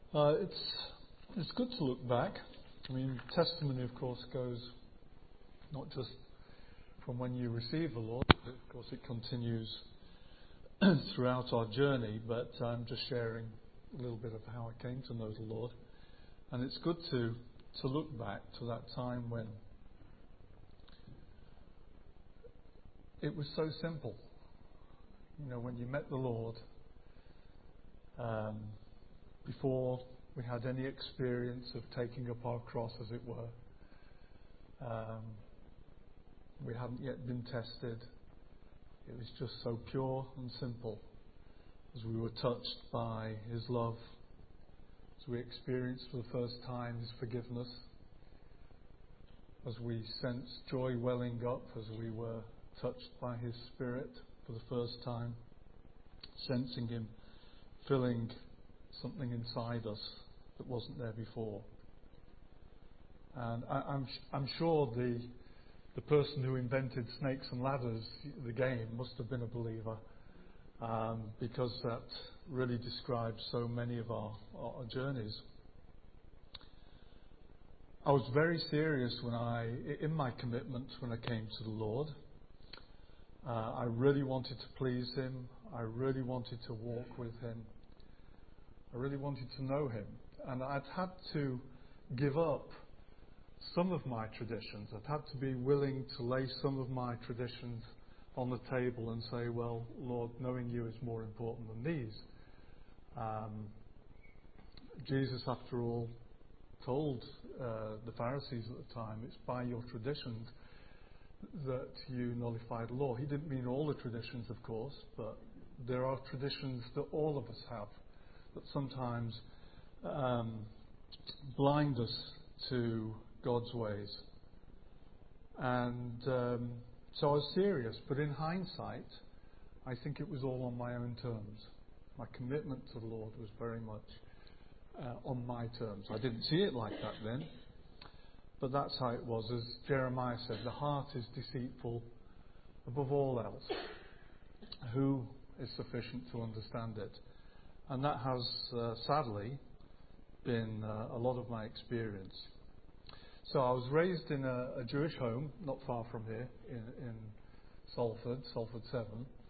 It's good to look back. I mean, testimony, of course, goes not just from when you receive the Lord, but of course it continues throughout our journey, but I'm just sharing a little bit of how I came to know the Lord. And it's good to look back to that time when it was so simple. You know, when you met the Lord, before we had any experience of taking up our cross, as it were. We hadn't yet been tested. It was just so pure and simple as we were touched by His love, as we experienced for the first time His forgiveness, as we sensed joy welling up as we were touched by His Spirit for the first time, sensing Him filling something inside us that wasn't there before. And I'm sure the person who invented Snakes and Ladders, the game, must have been a believer, because that really describes so many of our journeys. I was very serious in my commitment when I came to the Lord. I really wanted to please Him. I really wanted to walk with Him. I really wanted to know Him. And I'd had to give up some of my traditions. I'd had to be willing to lay some of my traditions on the table and say, well, Lord, knowing You is more important than these. Jesus, after all, told the Pharisees at the time, it's by your traditions that you nullify the law. He didn't mean all the traditions, of course, but there are traditions that all of us have that sometimes blind us to God's ways. And so I was serious, but in hindsight, I think it was all on my own terms. My commitment to the Lord was very much on my terms. I didn't see it like that then, but that's how it was. As Jeremiah said, the heart is deceitful above all else. Who is sufficient to understand it? And that has, sadly, been a lot of my experience. So I was raised in a Jewish home, not far from here, in Salford 7.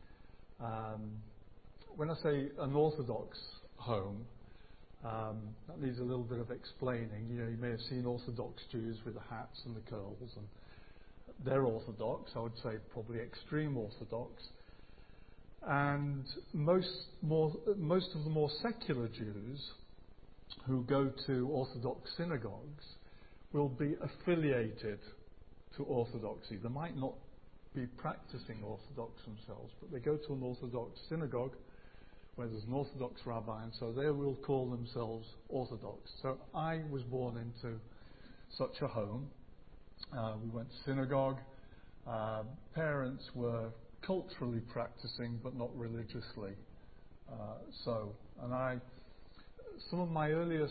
When I say an Orthodox home, that needs a little bit of explaining. You know, you may have seen Orthodox Jews with the hats and the curls, and they're Orthodox. I would say probably extreme Orthodox. And most of the more secular Jews who go to Orthodox synagogues will be affiliated to Orthodoxy. They might not be practicing Orthodox themselves, but they go to an Orthodox synagogue where there's an Orthodox rabbi, and so they will call themselves Orthodox. So I was born into such a home. We went to synagogue. Parents were culturally practicing, but not religiously. Some of my earliest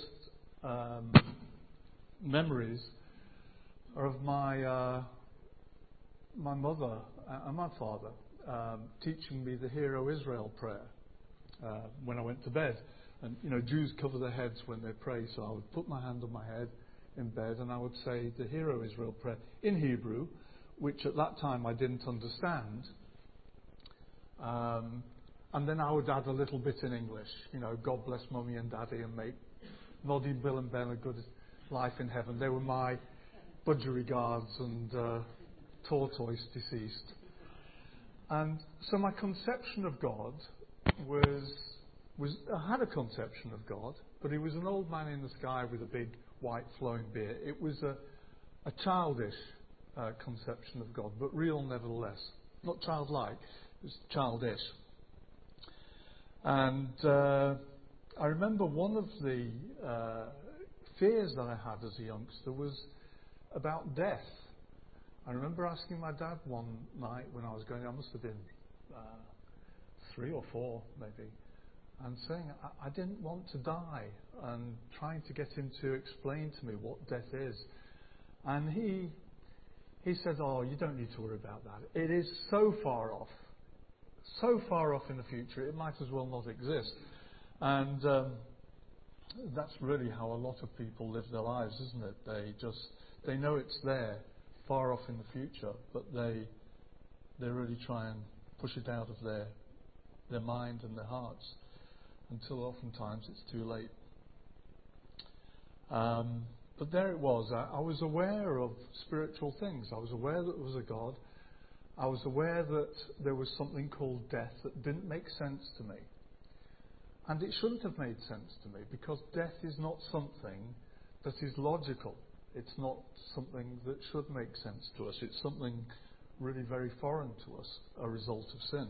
memories are of my mother and my father teaching me the Hear, Israel prayer when I went to bed. And you know, Jews cover their heads when they pray, so I would put my hand on my head in bed and I would say the Hear, Israel prayer in Hebrew, which at that time I didn't understand. And then I would add a little bit in English, you know, God bless Mummy and Daddy and make Noddy, Bill and Ben a good life in heaven. They were my budgerigars and tortoise deceased. And so my conception of God I had a conception of God, but He was an old man in the sky with a big white flowing beard. It was a childish conception of God, but real nevertheless. Not childlike. It was childish. And I remember one of the fears that I had as a youngster was about death. I remember asking my dad one night when I was going, I must have been 3 or 4 maybe, and saying I didn't want to die, and trying to get him to explain to me what death is. And he said, oh, you don't need to worry about that. It is so far off in the future, it might as well not exist. And that's really how a lot of people live their lives, isn't it? They know it's there, far off in the future, but they really try and push it out of their mind and their hearts until oftentimes it's too late. But there it was. I was aware of spiritual things. I was aware that there was a God. I was aware that there was something called death that didn't make sense to me. And it shouldn't have made sense to me, because death is not something that is logical. It's not something that should make sense to us. It's something really very foreign to us, a result of sin.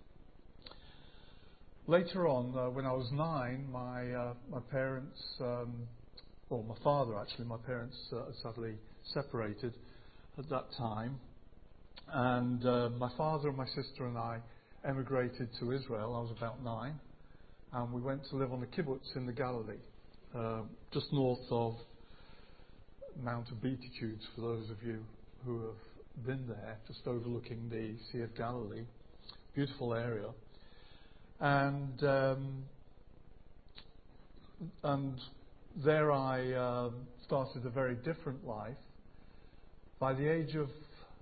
Later on, when I was 9, my parents, my father actually, my parents sadly separated at that time. And my father and my sister and I emigrated to Israel. I was about 9. And we went to live on the kibbutz in the Galilee, just north of Mount of Beatitudes, for those of you who have been there, just overlooking the Sea of Galilee. Beautiful area. And there I started a very different life. By the age of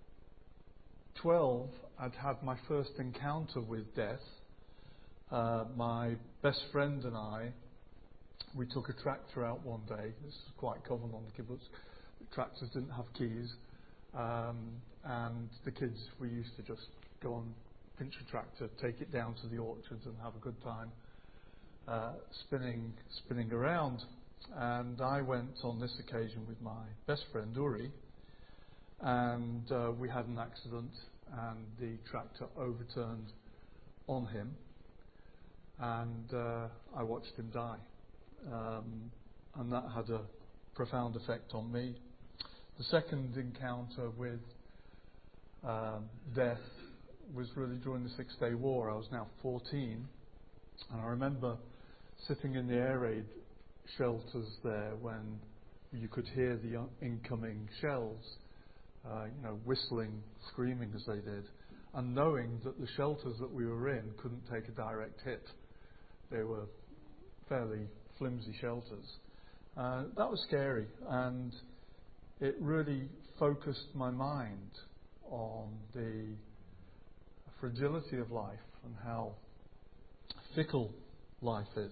12, I'd had my first encounter with death. My best friend and I, we took a tractor out one day. This is quite common on the kibbutz. The tractors didn't have keys, and the kids, we used to just go on, pinch a tractor, take it down to the orchards and have a good time spinning around. And I went on this occasion with my best friend Uri, and we had an accident, and the tractor overturned on him, and I watched him die. And that had a profound effect on me. The second encounter with death was really during the Six-Day War. I was now 14, and I remember sitting in the air raid shelters there when you could hear the incoming shells, whistling, screaming as they did, and knowing that the shelters that we were in couldn't take a direct hit. They were fairly flimsy shelters. That was scary, and it really focused my mind on the fragility of life and how fickle life is.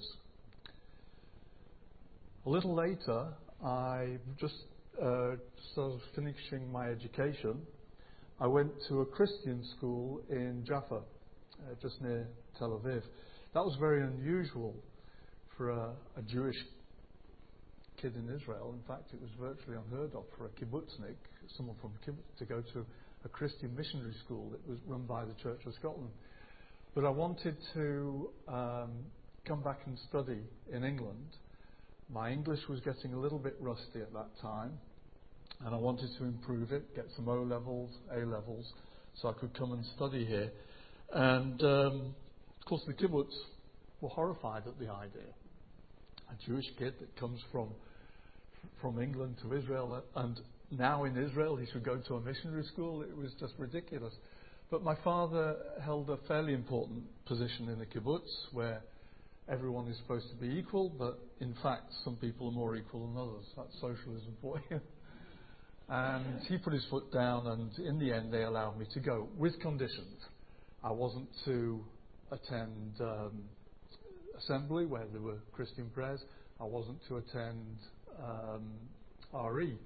A little later, I just sort of finishing my education, I went to a Christian school in Jaffa, just near Tel Aviv. That was very unusual for a Jewish kid in Israel. In fact, it was virtually unheard of for a kibbutznik, someone from a kibbutz, to go to a Christian missionary school that was run by the Church of Scotland. But I wanted to come back and study in England. My English was getting a little bit rusty at that time, and I wanted to improve it, get some O-levels, A-levels, so I could come and study here. And, of course, the kibbutz were horrified at the idea. A Jewish kid that comes from England to Israel, and now in Israel he should go to a missionary school. It was just ridiculous. But my father held a fairly important position in the kibbutz, where everyone is supposed to be equal, but in fact some people are more equal than others. That's socialism for you. And he put his foot down, and in the end they allowed me to go, with conditions. I wasn't to attend assembly where there were Christian prayers. I wasn't to attend RE.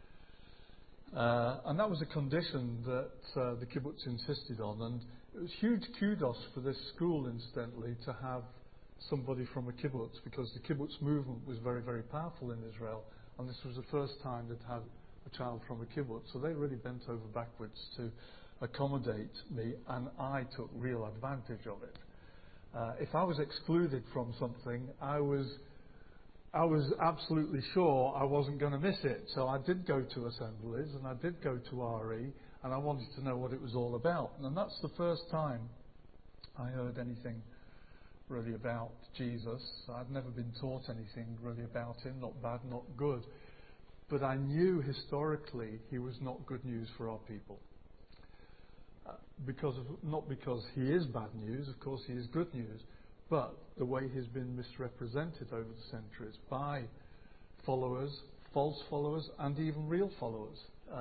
And that was a condition that the kibbutz insisted on. And it was huge kudos for this school, incidentally, to have somebody from a kibbutz, because the kibbutz movement was very, very powerful in Israel, and this was the first time they'd had a child from a kibbutz. So they really bent over backwards to accommodate me, and I took real advantage of it. If I was excluded from something, I was absolutely sure I wasn't going to miss it. So I did go to assemblies, and I did go to RE, and I wanted to know what it was all about. And that's the first time I heard anything really about Jesus. I'd never been taught anything really about him, not bad, not good. But I knew historically he was not good news for our people. Not because he is bad news, of course he is good news, but the way he's been misrepresented over the centuries by followers, false followers, and even real followers,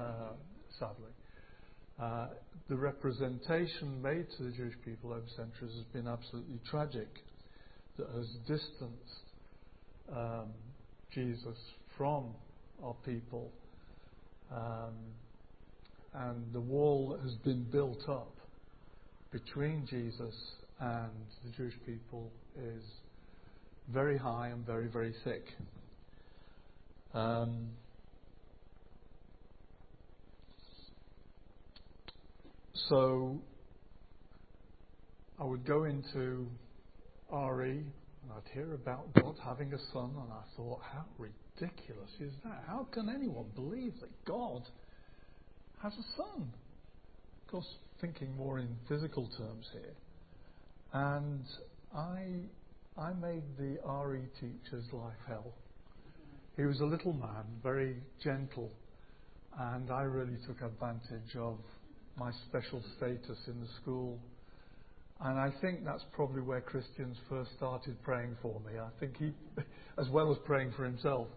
sadly. The representation made to the Jewish people over centuries has been absolutely tragic, that has distanced Jesus from our people, and the wall that has been built up between Jesus and the Jewish people is very high and very, very thick. So I would go into RE and I'd hear about God having a son, and I thought, how ridiculous is that? How can anyone believe that God has a son? Of course, thinking more in physical terms here. And I made the RE teacher's life hell. He was a little man, very gentle, and I really took advantage of my special status in the school. And I think that's probably where Christians first started praying for me. I think he, as well as praying for himself.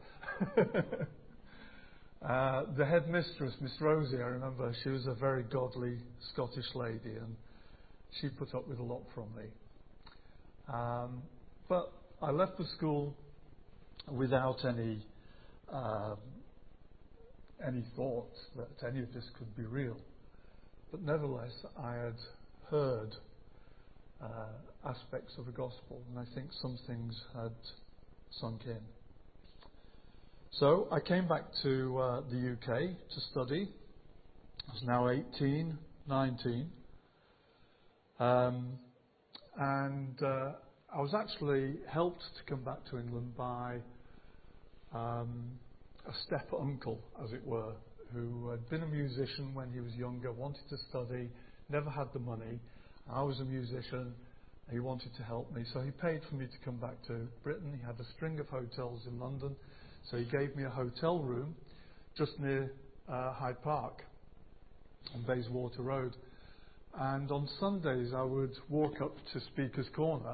The headmistress, Miss Rosie, I remember, she was a very godly Scottish lady, and she put up with a lot from me. But I left the school without any thought that any of this could be real. But nevertheless, I had heard aspects of the gospel, and I think some things had sunk in. So I came back to the UK to study. I was now 18, 19. And I was actually helped to come back to England by a step-uncle, as it were, who had been a musician when he was younger, wanted to study, never had the money. I was a musician. He wanted to help me, so he paid for me to come back to Britain. He had a string of hotels in London, so he gave me a hotel room just near Hyde Park on Bayswater Road. And on Sundays, I would walk up to Speaker's Corner.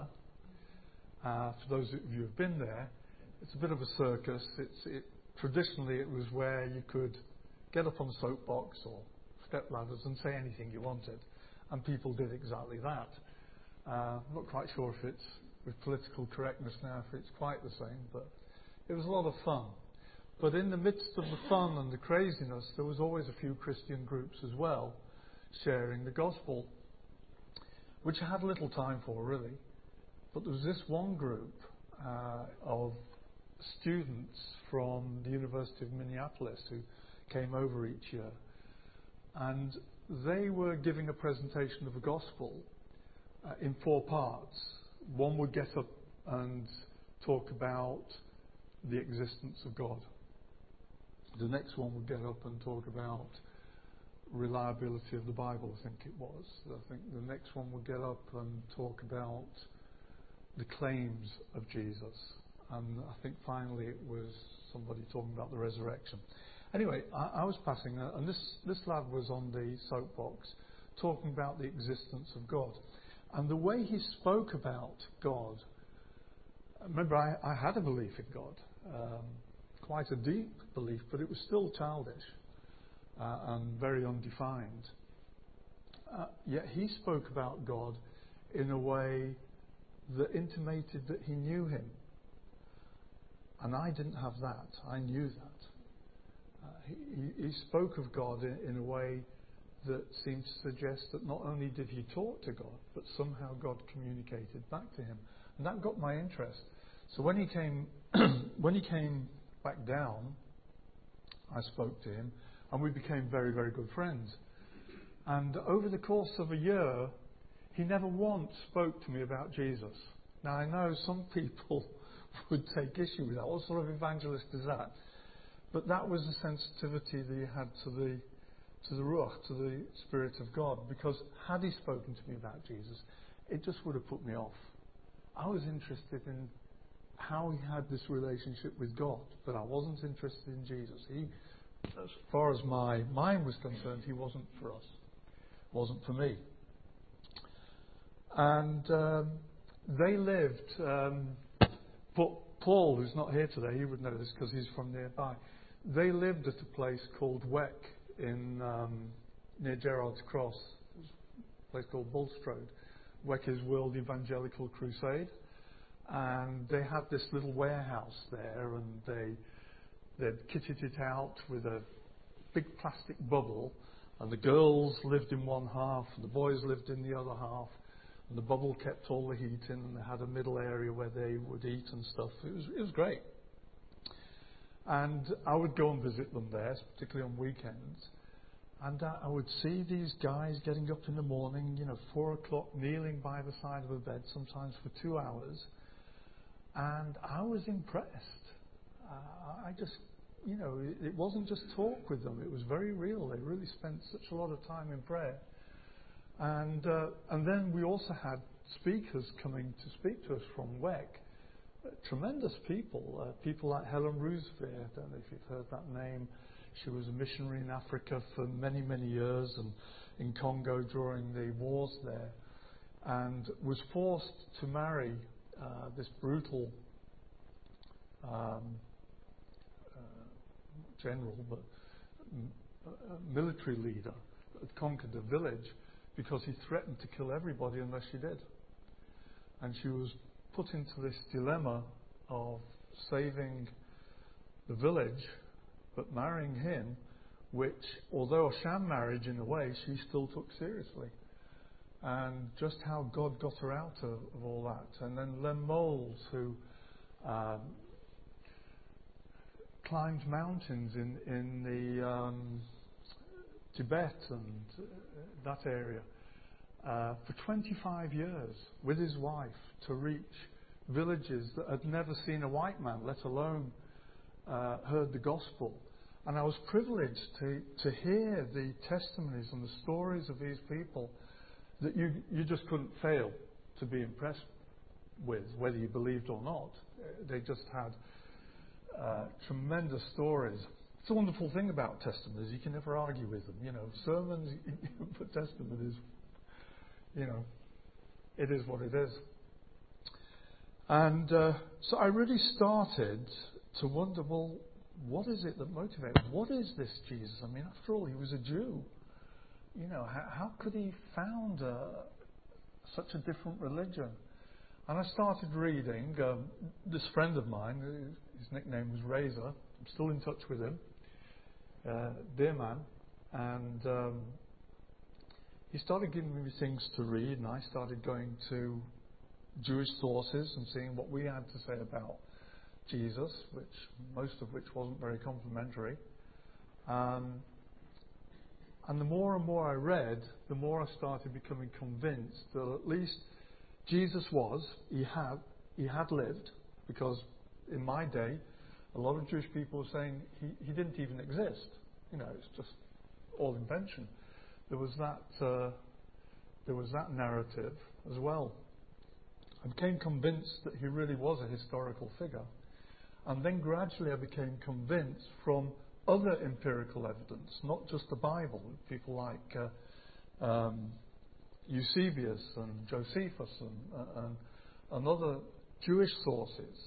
For those of you who've been there, it's a bit of a circus. Traditionally, it was where you could get up on a soapbox or step ladders and say anything you wanted. And people did exactly that. I'm not quite sure if it's, with political correctness now, if it's quite the same, but it was a lot of fun. But in the midst of the fun and the craziness, there was always a few Christian groups as well, sharing the gospel, which I had little time for, really. But there was this one group of students from the University of Minneapolis who came over each year, and they were giving a presentation of the gospel in 4 parts. One would get up and talk about the existence of God. The next one would get up and talk about reliability of the Bible, I think it was. I think the next one would get up and talk about the claims of Jesus. And I think finally it was somebody talking about the resurrection. Anyway, I was passing, and this lad was on the soapbox talking about the existence of God. And the way he spoke about God, remember I had a belief in God, quite a deep belief, but it was still childish and very undefined. Yet he spoke about God in a way that intimated that he knew him. And I didn't have that. I knew that. He spoke of God in a way that seemed to suggest that not only did he talk to God, but somehow God communicated back to him. And that got my interest. So when he came back down, I spoke to him, and we became very, very good friends. And over the course of a year, he never once spoke to me about Jesus. Now, I know some people would take issue with that. What sort of evangelist is that? But that was the sensitivity that he had to the Ruach, to the Spirit of God. Because had he spoken to me about Jesus, it just would have put me off. I was interested in how he had this relationship with God, but I wasn't interested in Jesus. As far as my mind was concerned, he wasn't for us. Wasn't for me. And they lived, but Paul, who's not here today, he would know this because he's from nearby. They lived at a place called Weck in near Gerrard's Cross. There's a place called Bulstrode. Weck is World Evangelical Crusade. And they had this little warehouse there, and they'd kitted it out with a big plastic bubble, and the girls lived in one half, and the boys lived in the other half, and the bubble kept all the heat in, and they had a middle area where they would eat and stuff. It was great. And I would go and visit them there, particularly on weekends, and I would see these guys getting up in the morning, 4 o'clock, kneeling by the side of a bed, sometimes for 2 hours, and I was impressed. I just, it wasn't just talk with them, it was very real. They really spent such a lot of time in prayer. And then we also had speakers coming to speak to us from Weck. Tremendous people. People like Helen Roosevelt. I don't know if you've heard that name. She was a missionary in Africa for many, many years, and in Congo during the wars there, and was forced to marry this brutal general, but military leader that had conquered a village, because he threatened to kill everybody unless she did. And she was put into this dilemma of saving the village but marrying him, which, although a sham marriage in a way, she still took seriously. And just how God got her out of all that. And then Lem Moles, who climbed mountains in the Tibet and that area for 25 years with his wife to reach villages that had never seen a white man, let alone heard the gospel. And I was privileged to hear the testimonies and the stories of these people that you just couldn't fail to be impressed with, whether you believed or not. They just had tremendous stories. It's a wonderful thing about testimonies. You can never argue with them. Sermons, but testimonies, it is what it is. And so I really started to wonder, well, what is it that motivated? What is this Jesus? I mean, after all, he was a Jew. How could he found such a different religion? And I started reading. This friend of mine, his nickname was Razor. I'm still in touch with him. Dear man. And he started giving me things to read, and I started going to Jewish sources and seeing what we had to say about Jesus, most of which wasn't very complimentary. And the more and more I read, the more I started becoming convinced that at least Jesus he had lived, because in my day, a lot of Jewish people were saying he didn't even exist. It's just all invention. There was that narrative as well. I became convinced that he really was a historical figure. And then gradually I became convinced from other empirical evidence, not just the Bible, people like Eusebius and Josephus and other Jewish sources,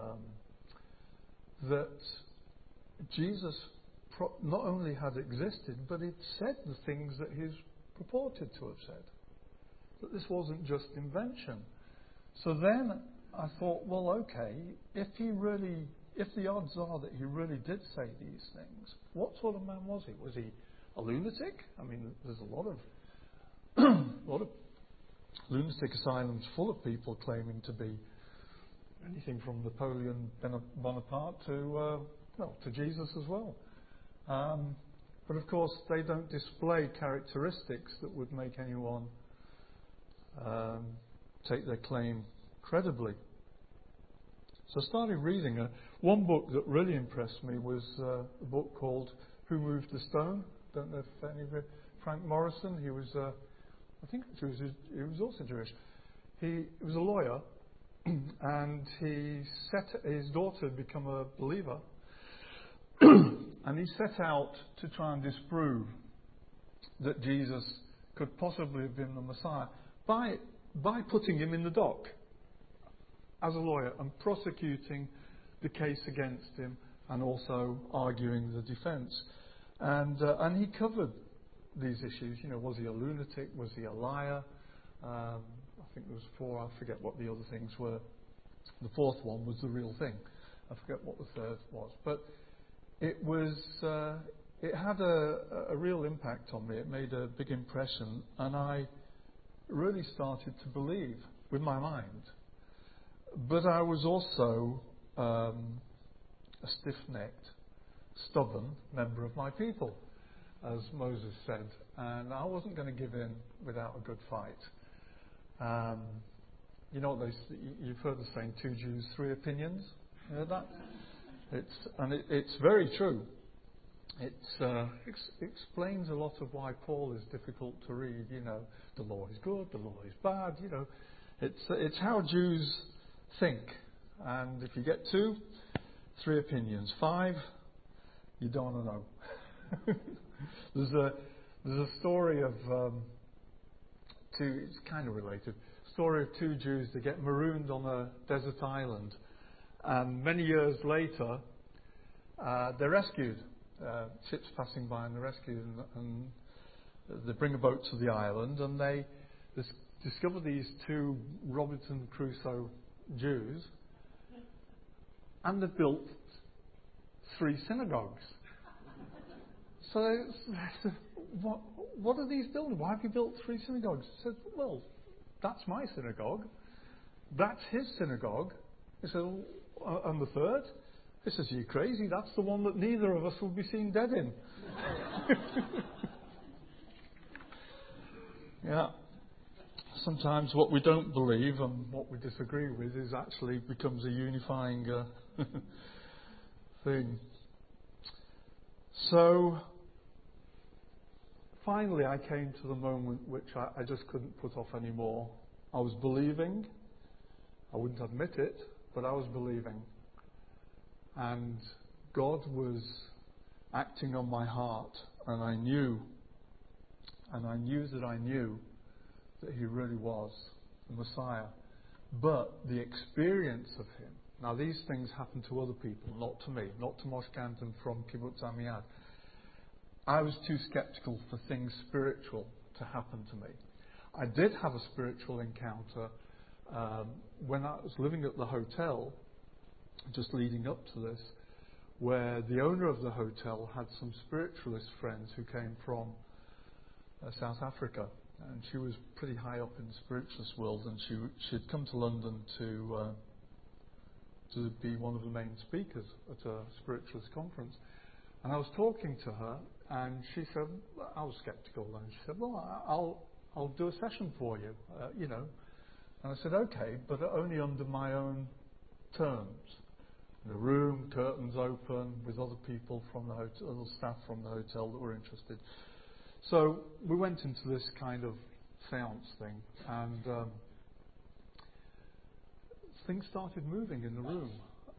that Jesus not only had existed, but he'd said the things that he's purported to have said. That this wasn't just invention. So then I thought, well, okay, if the odds are that he really did say these things, what sort of man was he? Was he a lunatic? I mean, there's a lot of lunatic asylums full of people claiming to be anything from Napoleon Bonaparte to Jesus as well. But of course, they don't display characteristics that would make anyone take their claim credibly. So I started reading. One book that really impressed me was a book called Who Moved the Stone? Don't know if any of you. Frank Morrison. He was, I think he was also Jewish. He was a lawyer, and his daughter had become a believer, and he set out to try and disprove that Jesus could possibly have been the Messiah by putting him in the dock. as a lawyer and prosecuting the case against him and also arguing the defence. And he covered these issues. You know, was he a lunatic? Was he a liar? I think there was 4. I forget what the other things were. The 4th one was the real thing. I forget what the 3rd was. But it was. It had a real impact on me. It made a big impression, and I really started to believe with my mind. But I was also a stiff-necked, stubborn member of my people, as Moses said, and I wasn't going to give in without a good fight. You know what you've heard the saying, 2 Jews, 3 opinions. You heard that? It's very true. It explains a lot of why Paul is difficult to read. You know, the law is good, the law is bad. You know, it's how Jews think. And if you get 2, 3 opinions, 5, you don't want to know. There's a story of 2. It's kind of related. Story of 2 Jews that get marooned on a desert island, and many years later, they're rescued. Ships passing by and they're rescued, and they bring a boat to the island, and they discover these 2 Robinson Crusoe Jews, and they've built 3 synagogues. So they said, what are these building? Why have you built 3 synagogues? He said, well, that's my synagogue. That's his synagogue. He said, and the 3rd? He says, you crazy? That's the one that neither of us will be seen dead in. Yeah. Sometimes what we don't believe and what we disagree with is actually becomes a unifying thing. So, finally I came to the moment which I just couldn't put off anymore. I was believing. I wouldn't admit it, but I was believing. And God was acting on my heart, and I knew that He really was the Messiah. But the experience of Him, now these things happen to other people, not to me, not to Moshe Canton from Kibbutz Amiad. I was too sceptical for things spiritual to happen to me. I did have a spiritual encounter when I was living at the hotel, just leading up to this, where the owner of the hotel had some spiritualist friends who came from South Africa, and she was pretty high up in the spiritualist world, and she'd come to London to be one of the main speakers at a spiritualist conference. And I was talking to her, and she said, I was sceptical, and she said, well, I'll do a session for you, you know. And I said, okay, but only under my own terms. In a room, curtains open, with other people from the hotel, other staff from the hotel that were interested. So we went into this kind of seance thing, and things started moving in the room.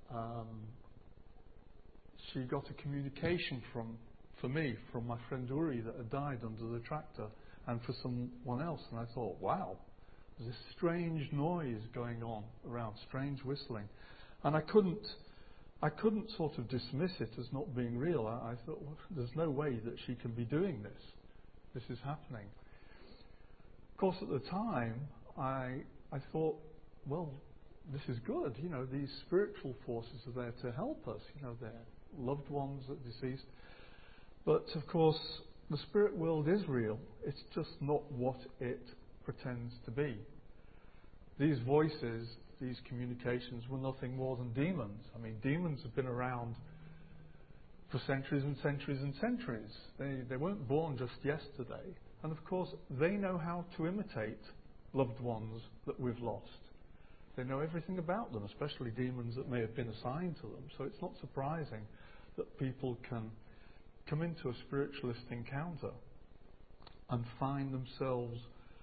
She got a communication for me, from my friend Uri that had died under the tractor, and for someone else. And I thought, wow, there's this strange noise going on around, strange whistling. And I couldn't sort of dismiss it as not being real. I thought, well, there's no way that she can be doing this. This is happening. Of course, at the time, I thought, well, this is good. You know, these spiritual forces are there to help us. You know, they're loved ones that are deceased. But, of course, the spirit world is real. It's just not what it pretends to be. These voices, these communications were nothing more than demons. I mean, demons have been around for centuries and centuries and centuries. They weren't born just yesterday. And of course, they know how to imitate loved ones that we've lost. They know everything about them, especially demons that may have been assigned to them. So it's not surprising that people can come into a spiritualist encounter and find themselves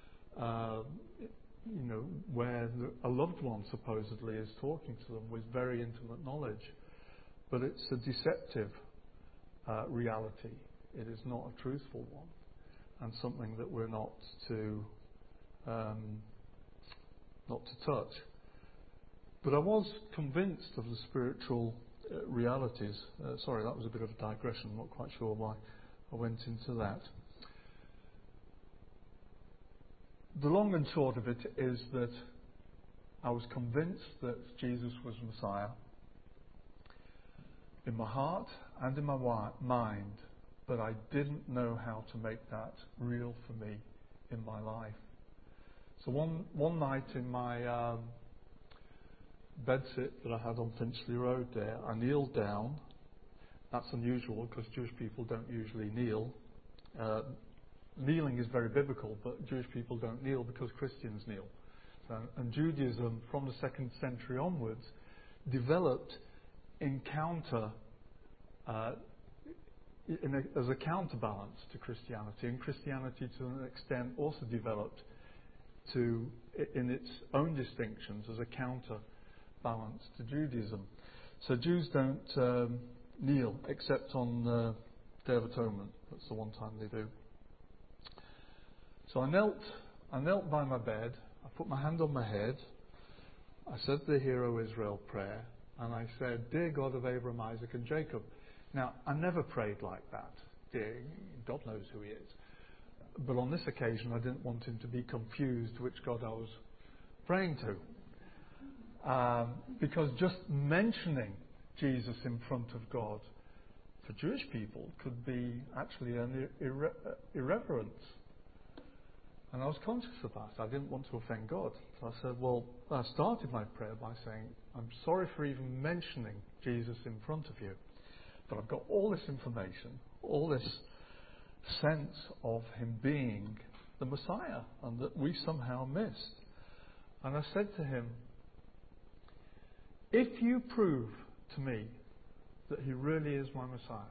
where a loved one supposedly is talking to them with very intimate knowledge. But it's a deceptive reality. It is not a truthful one, and something that we're not to touch. But I was convinced of the spiritual realities. Sorry, that was a bit of a digression. I'm not quite sure why I went into that. The long and short of it is that I was convinced that Jesus was Messiah in my heart and in my mind, but I didn't know how to make that real for me in my life. So one night in my bedsit that I had on Finchley Road there, I kneeled down. That's unusual because Jewish people don't usually kneel. Kneeling is very biblical, but Jewish people don't kneel because Christians kneel. And Judaism, from the 2nd century onwards, developed as a counterbalance to Christianity, and Christianity to an extent also developed in its own distinctions as a counterbalance to Judaism. So Jews don't kneel except on Day of Atonement. That's the one time they do. So I knelt by my bed. I put my hand on my head. I said the Hear, O Israel prayer, and I said, Dear God of Abraham, Isaac and Jacob. Now, I never prayed like that. God knows who he is. But on this occasion, I didn't want him to be confused which God I was praying to. Because just mentioning Jesus in front of God for Jewish people could be actually an irreverence. And I was conscious of that. I didn't want to offend God. So I said, I started my prayer by saying, I'm sorry for even mentioning Jesus in front of you. But I've got all this information, all this sense of him being the Messiah, and that we somehow missed. And I said to him, if you prove to me that he really is my Messiah,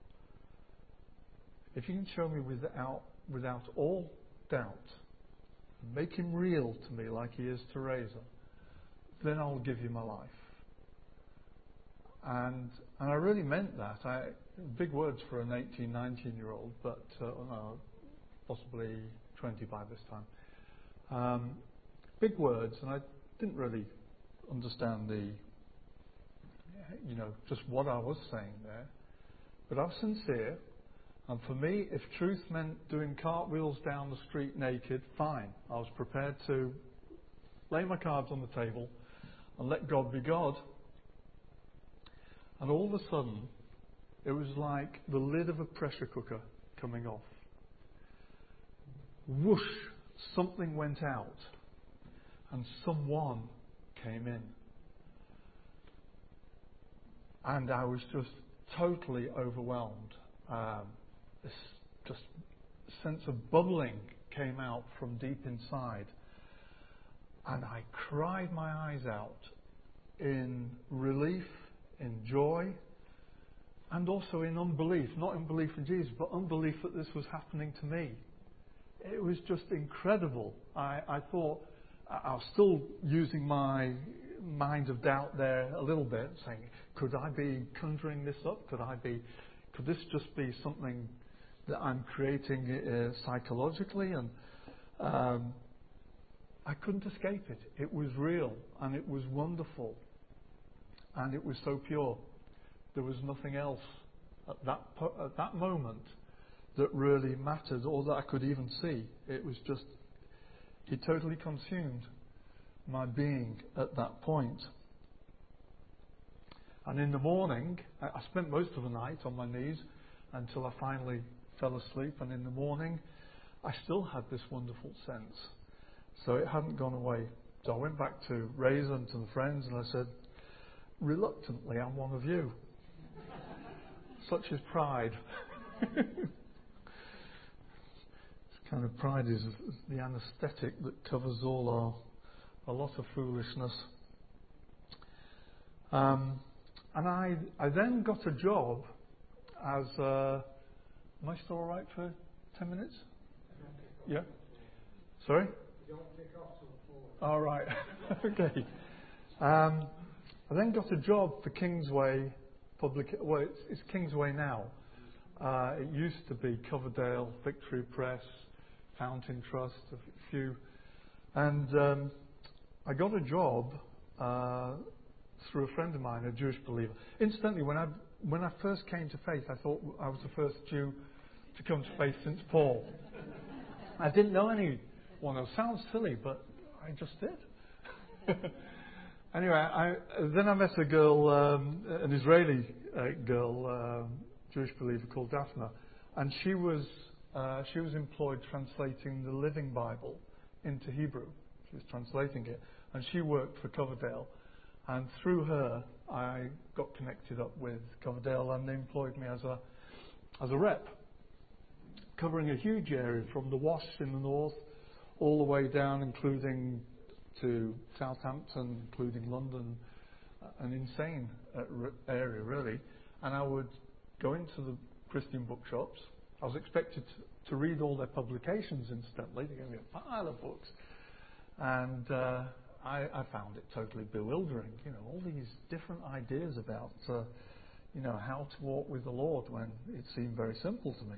if you can show me without all doubt, and make him real to me like he is to Reza, then I'll give you my life. And I really meant that. Big words for an 18, 19-year-old, but possibly 20 by this time. Big words, and I didn't really understand just what I was saying there. But I was sincere, and for me, if truth meant doing cartwheels down the street naked, fine. I was prepared to lay my cards on the table and let God be God. And all of a sudden, it was like the lid of a pressure cooker coming off. Whoosh! Something went out, and someone came in. And I was just totally overwhelmed. This just sense of bubbling came out from deep inside. And I cried my eyes out in relief, in joy, and also in unbelief. Not unbelief in Jesus, but unbelief that this was happening to me. It was just incredible. I thought, I was still using my mind of doubt there a little bit, saying, could I be conjuring this up? Could this just be something that I'm creating psychologically? And I couldn't escape it. It was real, and it was wonderful, and it was so pure. There was nothing else at that moment that really mattered, or that I could even see. It was just, he totally consumed my being at that point. And in the morning, I spent most of the night on my knees until I finally fell asleep. And in the morning, I still had this wonderful sense. So it hadn't gone away. So I went back to Reza and to the friends, and I said, reluctantly, I'm one of you. Such is pride. This kind of pride is the anaesthetic that covers a lot of foolishness. And I then got a job as am I still all right for 10 minutes? Yeah. Sorry? All right. Okay. I then got a job for Kingsway Public. Well, it's Kingsway now. It used to be Coverdale, Victory Press, Fountain Trust, a few. And I got a job through a friend of mine, a Jewish believer. Incidentally, when I first came to faith, I thought I was the first Jew to come to faith since Paul. I didn't know anyone else. Sounds silly, but I just did. Anyway, then I met a girl, an Israeli girl, Jewish believer called Daphna, and she was employed translating the Living Bible into Hebrew. She was translating it, and she worked for Coverdale. And through her, I got connected up with Coverdale, and they employed me as a rep, covering a huge area from the Wash in the north all the way down, including to Southampton, including London, an insane area really. And I would go into the Christian bookshops. I was expected to read all their publications incidentally. They gave me a pile of books. And I found it totally bewildering, all these different ideas about, how to walk with the Lord when it seemed very simple to me.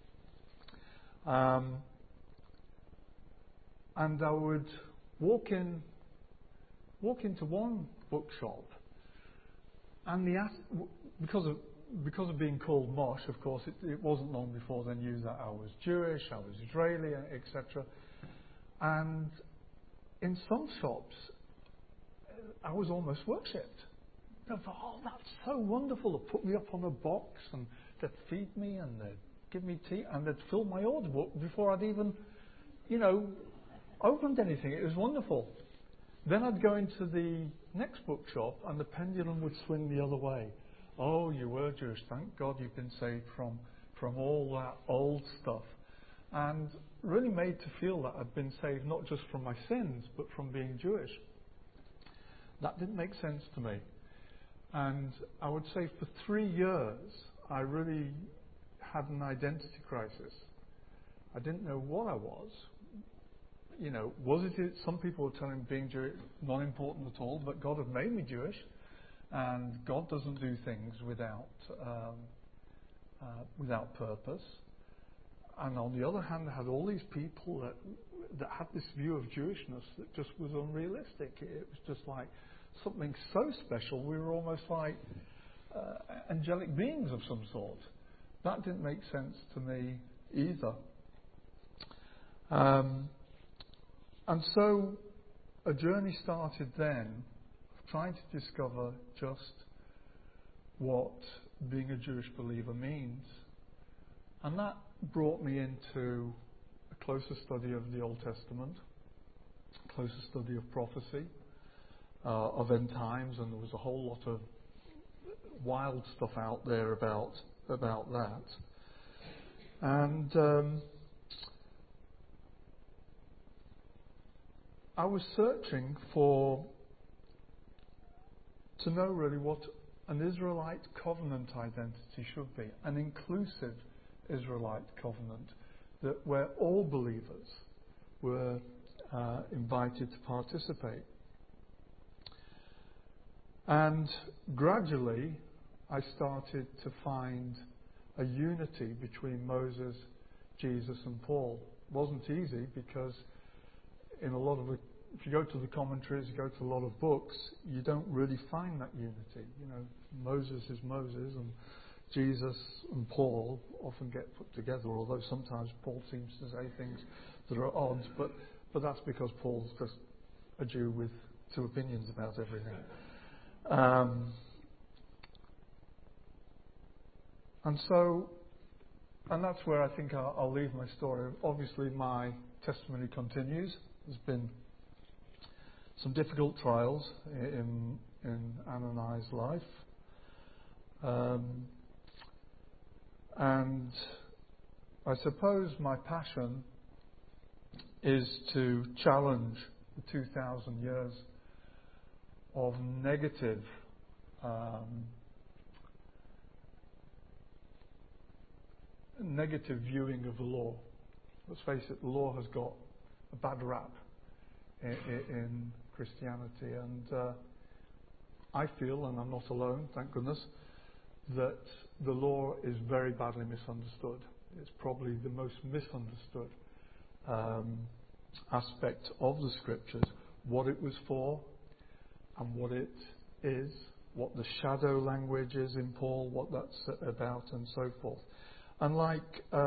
And I would walk into one bookshop, and because of being called Mosh, of course, it wasn't long before they knew that I was Jewish, I was Israeli, etc. And in some shops, I was almost worshipped. I thought, oh, that's so wonderful. They'd put me up on a box, and they'd feed me, and they'd give me tea, and they'd fill my order book before I'd even, opened anything. It was wonderful. Then I'd go into the next bookshop, and the pendulum would swing the other way. Oh, you were Jewish. Thank God you've been saved from all that old stuff. And really made to feel that I'd been saved not just from my sins, but from being Jewish. That didn't make sense to me. And I would say for 3 years, I really had an identity crisis. I didn't know what I was. Was it? Some people were telling me being Jewish not important at all, but God had made me Jewish, and God doesn't do things without purpose. And on the other hand, I had all these people that had this view of Jewishness that just was unrealistic. It was just like something so special. We were almost like angelic beings of some sort. That didn't make sense to me either. And so a journey started then of trying to discover just what being a Jewish believer means. And that brought me into a closer study of the Old Testament, a closer study of prophecy, of end times, and there was a whole lot of wild stuff out there about that. And I was searching to know really what an Israelite covenant identity should be, an inclusive Israelite covenant, where all believers were invited to participate. And gradually, I started to find a unity between Moses, Jesus, and Paul. It wasn't easy because if you go to the commentaries, you go to a lot of books, you don't really find that unity. Moses is Moses, and Jesus and Paul often get put together, although sometimes Paul seems to say things that are at odds, but that's because Paul's just a Jew with two opinions about everything. And that's where I think I'll leave my story. Obviously, my testimony continues. There's been some difficult trials in Anne and I's life. And I suppose my passion is to challenge the 2,000 years of negative viewing of the law. Let's face it, the law has got a bad rap in Christianity, and I feel, and I'm not alone, thank goodness, that the law is very badly misunderstood. It's probably the most misunderstood aspect of the Scriptures, what it was for, and what it is, what the shadow language is in Paul, what that's about, and so forth. And like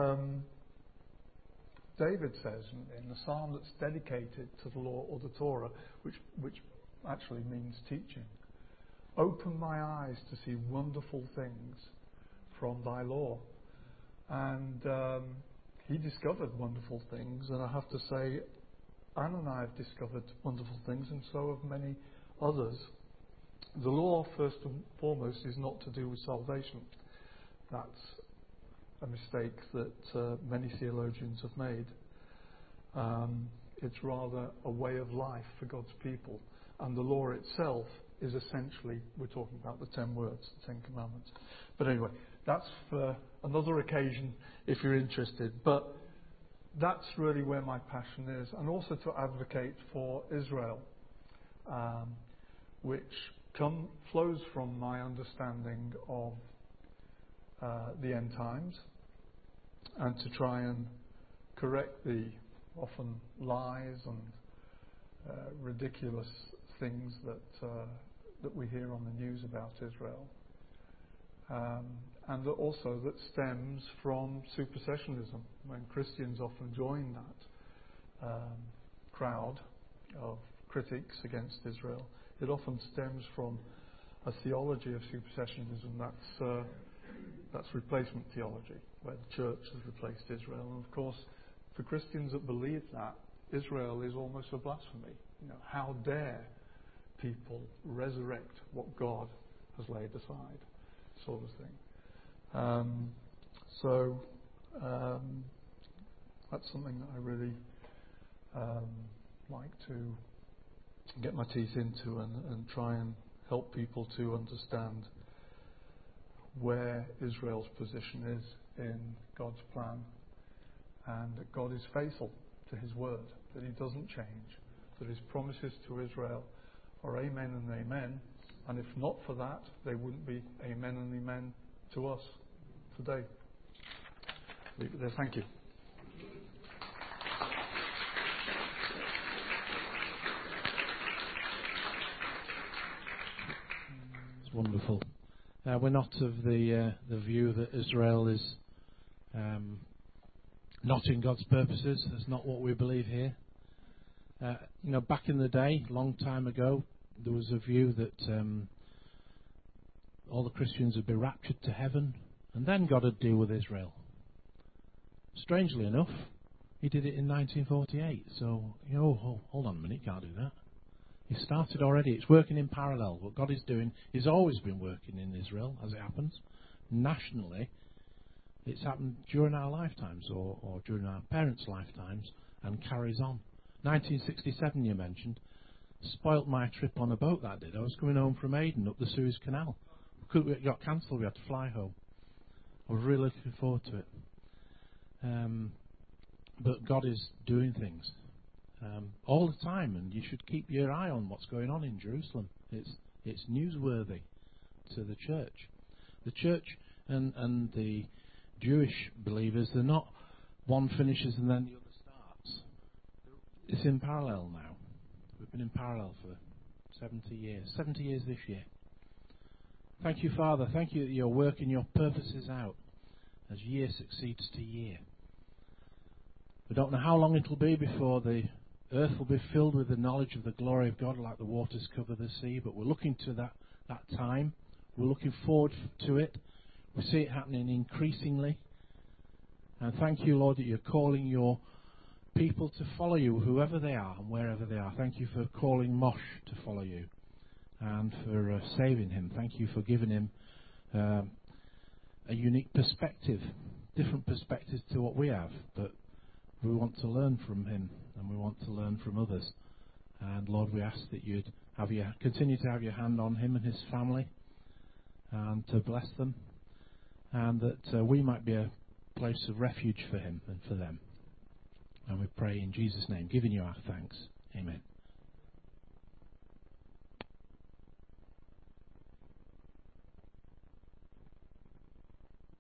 David says in the psalm that's dedicated to the law or the Torah, which actually means teaching, open my eyes to see wonderful things from thy law. And he discovered wonderful things, and I have to say, Anne and I have discovered wonderful things, and so have many others. The law, first and foremost, is not to do with salvation. That's a mistake that many theologians have made. It's rather a way of life for God's people. And the law itself is essentially, we're talking about the 10 words, the 10 commandments. But anyway, that's for another occasion if you're interested. But that's really where my passion is. And also to advocate for Israel, which flows from my understanding of the end times, and to try and correct the often lies and ridiculous things that we hear on the news about Israel, and also that stems from supersessionism, when Christians often join that crowd of critics against Israel. It often stems from a theology of supersessionism that's replacement theology, where the church has replaced Israel. And of course, for Christians that believe that, Israel is almost a blasphemy. How dare people resurrect what God has laid aside, sort of thing. So that's something that I really like to get my teeth into and try and help people to understand where Israel's position is in God's plan, and that God is faithful to his word, that he doesn't change, that his promises to Israel are amen and amen, and if not for that, they wouldn't be amen and amen to us today. Leave it there. Thank you. It's wonderful. We're not of the view that Israel is not in God's purposes. That's not what we believe here. Back in the day, long time ago, there was a view that all the Christians would be raptured to heaven, and then God would deal with Israel. Strangely enough, he did it in 1948. So, hold on a minute, can't do that. He started already. It's working in parallel. What God is doing, he's always been working in Israel, as it happens. Nationally, it's happened during our lifetimes or during our parents' lifetimes and carries on. 1967, you mentioned, spoilt my trip on a boat that did. I was coming home from Aden up the Suez Canal. It got cancelled. We had to fly home. I was really looking forward to it. But God is doing things all the time, and you should keep your eye on what's going on in Jerusalem. It's newsworthy to the church. The church and the Jewish believers, they're not one finishes and then the other starts. It's in parallel now. We've been in parallel for 70 years. 70 years this year. Thank you, Father. Thank you that you're working your purposes out as year succeeds to year. We don't know how long it'll be before the earth will be filled with the knowledge of the glory of God like the waters cover the sea, but we're looking to that time. We're looking forward to it. We see it happening increasingly. And thank you, Lord, that you're calling your people to follow you, whoever they are and wherever they are. Thank you for calling Mosh to follow you and for saving him. Thank you for giving him a unique perspective, different perspectives to what we have, but we want to learn from him and we want to learn from others. And Lord, we ask that you'd continue to have your hand on him and his family and to bless them, and that we might be a place of refuge for him and for them. And we pray in Jesus' name, giving you our thanks. Amen.